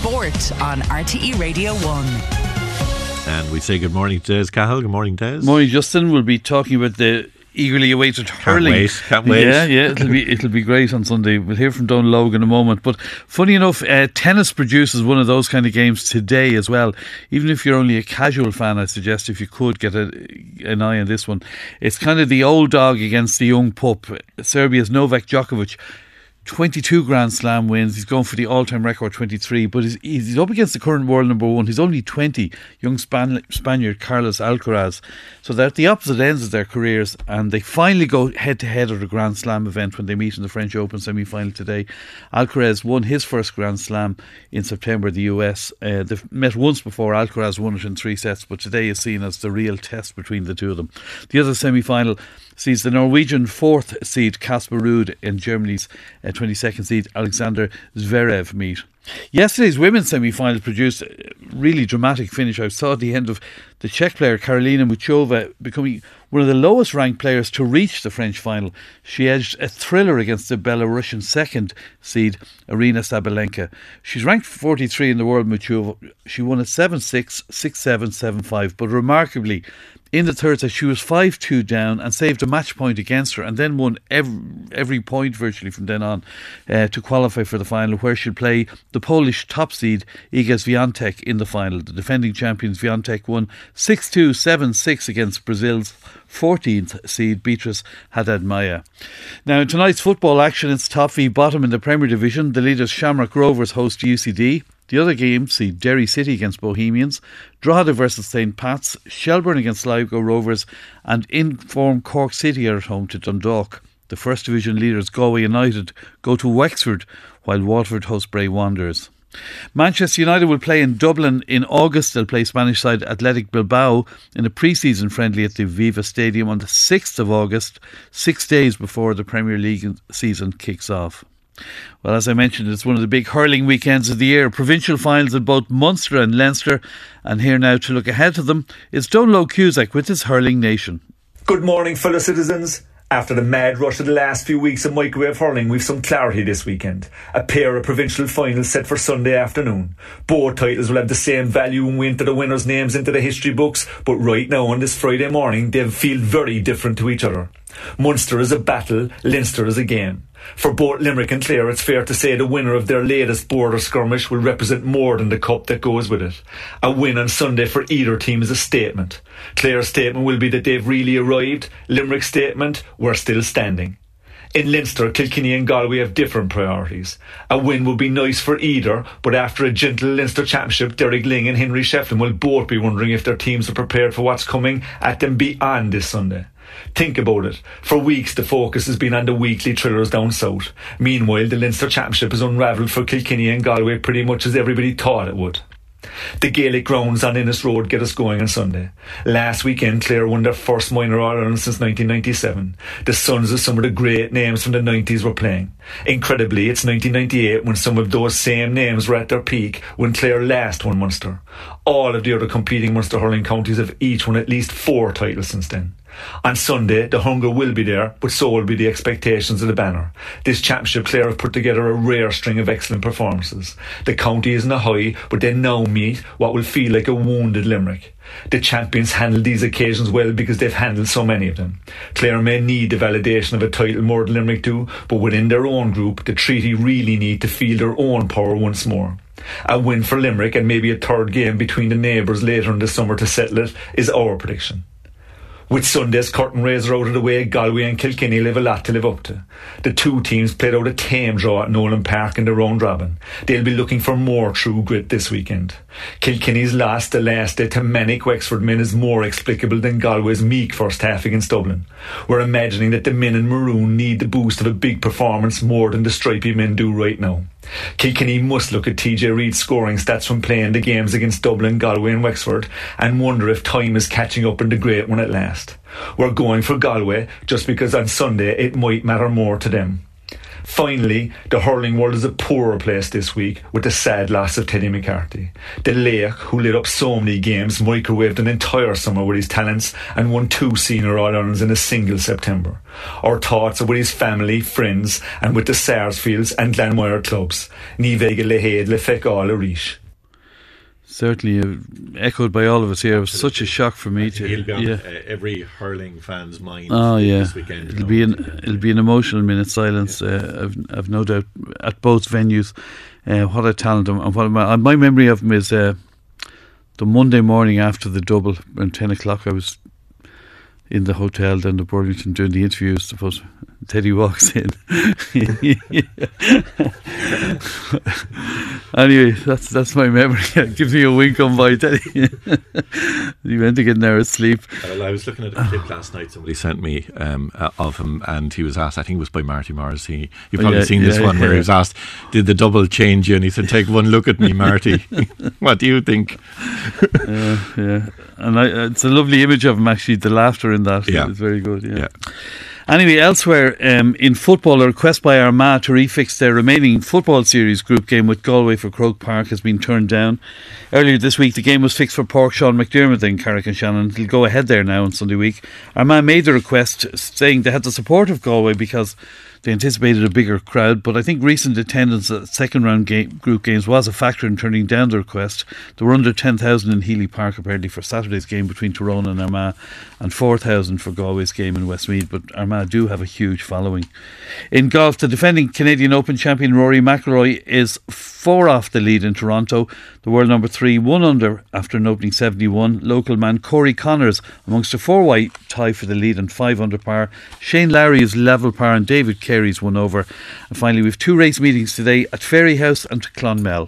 Sport on RTE Radio 1. And we say good morning to Des Cahill. Good morning, Des. Morning, Justin. We'll be talking about the eagerly awaited hurling. Can't wait. Yeah, it'll be great on Sunday. We'll hear from Don Logue in a moment. But funny enough, tennis produces one of those kind of games today as well. Even if you're only a casual fan, I suggest if you could get an eye on this one. It's kind of the old dog against the young pup. Serbia's Novak Djokovic, 22 Grand Slam wins. He's going for the all-time record, 23. But he's up against the current world number one. He's only 20, young Spaniard Carlos Alcaraz. So they're at the opposite ends of their careers, and they finally go head-to-head at a Grand Slam event when they meet in the French Open semi-final today. Alcaraz won his first Grand Slam in September in the US. They've met once before. Alcaraz won it in 3 sets, but today is seen as the real test between the two of them. The other semi-final sees the Norwegian 4th seed Casper Ruud and Germany's 22nd seed Alexander Zverev meet. Yesterday's women's semi-final produced a really dramatic finish. I saw at the end of the Czech player Karolina Muchova becoming one of the lowest ranked players to reach the French final. She edged a thriller against the Belarusian 2nd seed Aryna Sabalenka. She's ranked 43 in the world, Muchova. She won at 7-6, 6-7, 7-5, but remarkably in the third set she was 5-2 down and saved a match point against her, and then won every point virtually from then on to qualify for the final, where she'll play the Polish top seed Iga Swiatek in the final. The defending champions Swiatek won 6-2, 7-6 against Brazil's 14th seed Beatrice Haddad-Maia. Now in tonight's football action, it's top v bottom in the Premier Division. The leaders Shamrock Rovers host UCD. The other games see Derry City against Bohemians, Drogheda versus St Pat's, Shelbourne against Sligo Rovers, and in-form Cork City are at home to Dundalk. The First Division leaders Galway United go to Wexford, while Waterford host Bray Wanderers. Manchester United will play in Dublin in August. They'll play Spanish side Athletic Bilbao in a pre-season friendly at the Viva Stadium on the 6th of August, 6 days before the Premier League season kicks off. Well, as I mentioned, it's one of the big hurling weekends of the year. Provincial finals in both Munster and Leinster. And here now to look ahead to them is Don Logue Cusack with his Hurling Nation. Good morning, fellow citizens. After the mad rush of the last few weeks of microwave hurling, we've some clarity this weekend. A pair of provincial finals set for Sunday afternoon. Both titles will have the same value when we enter the winners' names into the history books, but right now on this Friday morning they feel very different to each other. Munster is a battle, Leinster is a game. For both Limerick and Clare, it's fair to say the winner of their latest border skirmish will represent more than the cup that goes with it. A win on Sunday for either team is a statement. Clare's statement will be that they've really arrived. Limerick's statement, we're still standing. In Leinster, Kilkenny and Galway have different priorities. A win would be nice for either, but after a gentle Leinster Championship, Derek Lyng and Henry Shefflin will both be wondering if their teams are prepared for what's coming at them beyond this Sunday. Think about it. For weeks the focus has been on the weekly thrillers down south. Meanwhile, the Leinster Championship has unravelled for Kilkenny and Galway pretty much as everybody thought it would. The Gaelic grounds on Innis Road get us going on Sunday. Last weekend, Clare won their first minor All-Ireland since 1997. The sons of some of the great names from the 90s were playing. Incredibly, it's 1998 when some of those same names were at their peak when Clare last won Munster. All of the other competing Munster hurling counties have each won at least 4 titles since then. On Sunday, the hunger will be there, but so will be the expectations of the banner. This championship, Clare have put together a rare string of excellent performances. The county isn't a high, but they now meet what will feel like a wounded Limerick. The champions handle these occasions well because they've handled so many of them. Clare may need the validation of a title more than Limerick do, but within their own group, the treaty really need to feel their own power once more. A win for Limerick and maybe a third game between the neighbours later in the summer to settle it is our prediction. With Sunday's curtain raiser out of the way, Galway and Kilkenny have a lot to live up to. The two teams played out a tame draw at Nolan Park in the round robin. They'll be looking for more true grit this weekend. Kilkenny's loss the last day to manic Wexford men is more explicable than Galway's meek first half against Dublin. We're imagining that the men in maroon need the boost of a big performance more than the stripy men do right now. Kilkenny must look at TJ Reid's scoring stats from playing the games against Dublin, Galway and Wexford and wonder if time is catching up in the great one at last. We're going for Galway just because on Sunday it might matter more to them. Finally, the hurling world is a poorer place this week with the sad loss of Teddy McCarthy. The Lake, who lit up so many games, microwaved an entire summer with his talents and won 2 senior All-Irelands in a single September. Our thoughts are with his family, friends and with the Sarsfields and Glanmire clubs. Ní bheidh le héad le feiceáil a rís. Certainly echoed by all of us here. It was such a shock for me to He'll be on every hurling fan's mind this weekend. It'll be an emotional minute silence. I've no doubt at both venues. What a talent! And what my memory of him is the Monday morning after the double around 10 o'clock. I was in the hotel down to Burlington doing the interviews. Suppose Teddy walks in. Anyway, that's my memory. It gives me a wink on by Teddy. He went to get an hour's sleep. Well, I was looking at a clip last night. Somebody sent me of him, and he was asked. I think it was by Marty Morrissey. You've probably seen this one where he was asked, "Did the double change you?" And he said, "Take one look at me, Marty. What do you think?" Yeah. And it's a lovely image of him. Actually, the laughter in that is very good. Yeah. Anyway, elsewhere in football, a request by Armagh to refix their remaining football series group game with Galway for Croke Park has been turned down. Earlier this week, the game was fixed for Páirc Sean McDermott in Carrick-on-Shannon. It'll go ahead there now on Sunday week. Armagh made the request, saying they had the support of Galway because they anticipated a bigger crowd, but I think recent attendance at second round group games was a factor in turning down the request. There were under 10,000 in Healy Park apparently for Saturday's game between Tyrone and Armagh, and 4,000 for Galway's game in Westmeath, but Armagh do have a huge following. In golf, the defending Canadian Open champion Rory McIlroy is 4 off the lead in Toronto. The world number 3 1 under after an opening 71. Local man Corey Connors amongst a 4-way tie for the lead and 5 under par. Shane Lowry is level par and David Carey's 1 over. And finally, we have 2 race meetings today at Fairyhouse and Clonmel.